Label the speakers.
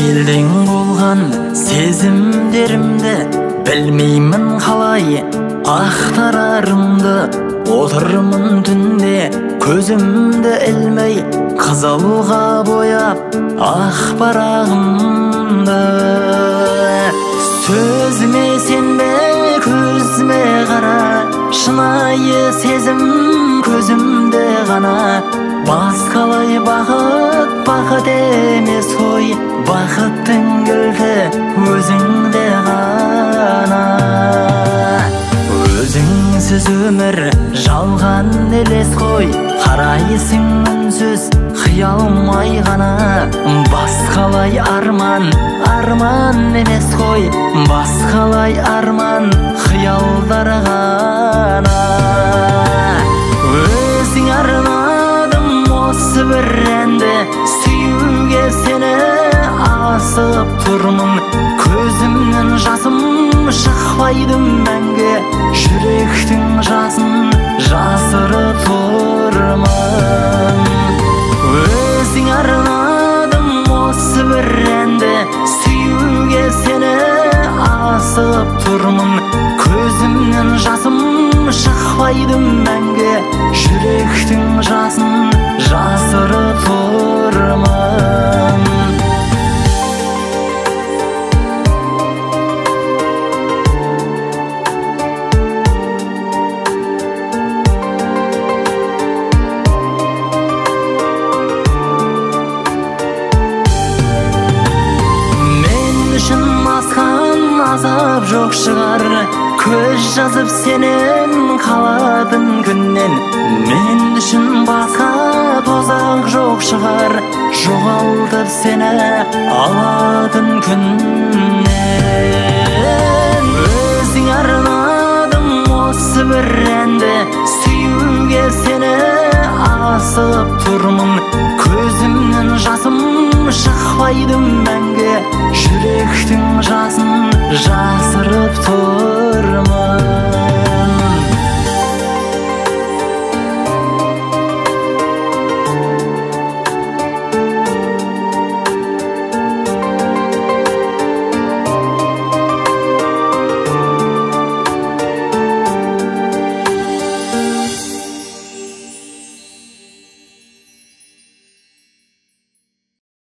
Speaker 1: елдің болған сезімдерімді білмеймін қалай ақтарарымды. Отырмын түнде көзімді ілмей, қызылға бояп ақ парағымды. Сөзіме сенбе, көзіме қара, шынайы сезім көзімде ғана. Басқалай бақыт, бақыт емес қой, бақыттың кілті өзіңде ғана. Өзіңсіз өмір жалған елес қой, қарайсың үнсіз қиялмай ғана. Басқалай арман, арман емес қой, басқалай арман қиялдар ғана. Өзің арнадым осы бір әнді, сүюге сені асып тұрмын. Көзімнен жасым шықпайды мәңгі, жүректің жасын жасырып тұрмын. Өзің арнадым осы бір әнді, сүюге сені асып тұрмын. Көзімнен жасым шықпайды мәңгі, жүректің жасын жасырып тұрмын. Азап жоқ шығар, көз жазып сенен қалатын күннен. Мен үшін басқа тозақ жоқ шығар, жоғалтып сені алатын күннен. Өзің арнадым осы бір әнді, сүюге сені асып тұрмын. Көзімнен жасым шықпайды мәңгі, жүректің жасын жасырып тұрмын.